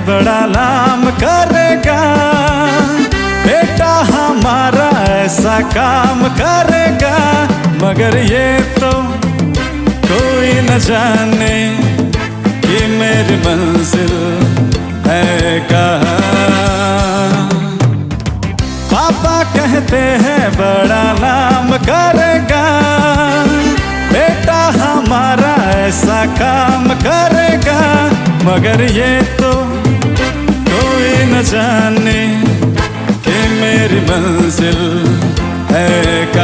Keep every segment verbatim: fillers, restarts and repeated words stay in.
बड़ा नाम करेगा, बेटा हमारा ऐसा काम करेगा। मगर ये तो कोई न जाने कि मेरी मंजिल है कहाँ। पापा कहते हैं बड़ा नाम करेगा, बेटा हमारा ऐसा काम करेगा। मगर ये तो कोई न जाने कि मेरी मंजिल है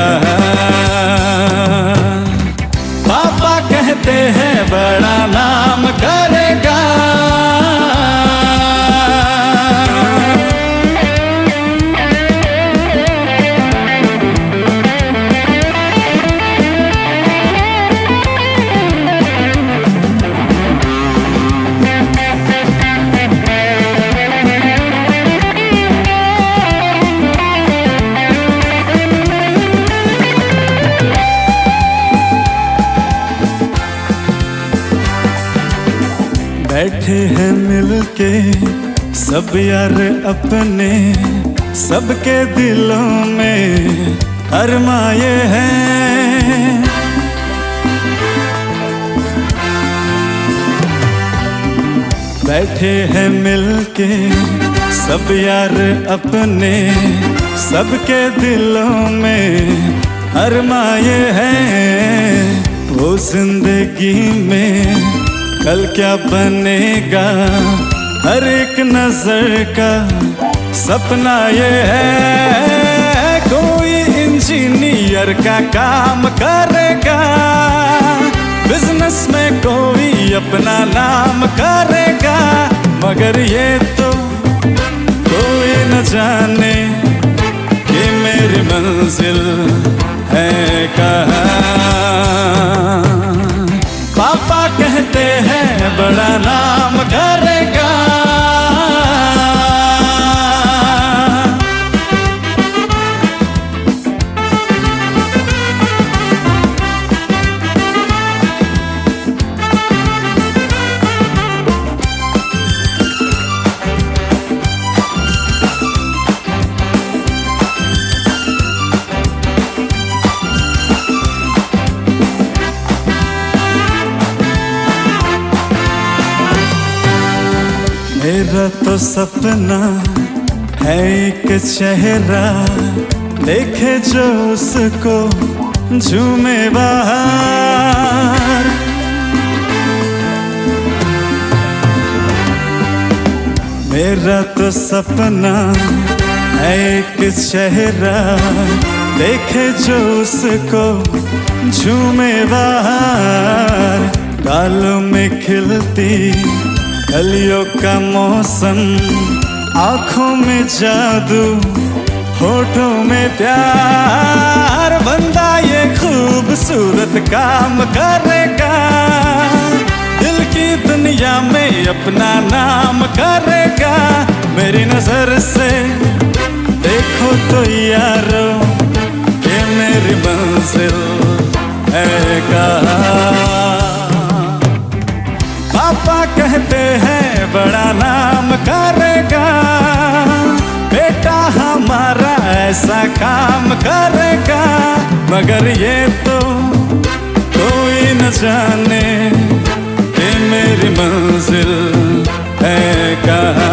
कहाँ। पापा कहते हैं बड़ा नाम करेगा। बैठे हैं मिलके सब यार अपने, सबके दिलों में अरमाए हैं। बैठे हैं मिलके सब यार अपने, सबके दिलों में अरमाए हैं। वो जिंदगी में कल क्या बनेगा, हर एक नजर का सपना ये है। कोई इंजीनियर का काम करेगा, बिजनेस में कोई अपना नाम करेगा। मगर ये तो कोई न जाने कि मेरी मंजिल है कहाँ। पापा कहते हैं बड़ा नाम करेगा। मेरा तो सपना है एक चेहरा, देखे जो उसको झूमे बाहर। मेरा तो सपना है एक चेहरा, देखे जो उसको झूमे बाहर। गालों में खिलती कलियों का मौसम, आँखों में जादू, होठों में प्यार। बंदा ये खूबसूरत काम करेगा, दिल की दुनिया में अपना नाम करेगा। मेरी नजर से देखो तो यारो ये मेरी मंजिल है कहाँ। पापा कहते हैं बड़ा नाम करेगा, बेटा हमारा ऐसा काम करेगा। मगर ये तो कोई न जाने कि मेरी मंजिल है कहाँ।